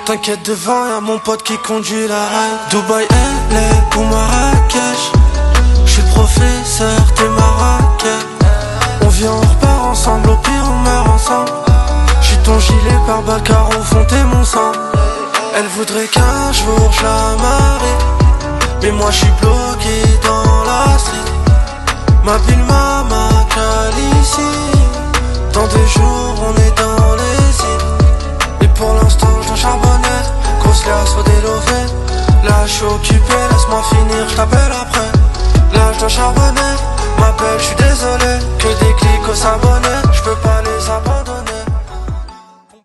T'inquiète devant, y'a mon pote qui conduit la reine. Dubaï, LA ou Marrakech. J'suis le professeur, t'es ma raquette. On vient, on repart ensemble, au pire on meurt ensemble. J'suis ton gilet par balle car au fond t'es mon sang. Elle voudrait qu'un jour je la marie, mais moi j'suis bloqué dans la street. Ma ville m'a ici. Dans 2 jours on est dans les îles. Et pour l'instant j'dois charbonner. Grosse l'air sur des lovés. Là j'suis occupé, laisse-moi finir, j't'appelle après. Là j'dois charbonner. M'appelle, j'suis désolé. Que des clics aux abonnés, j'peux pas les abandonner.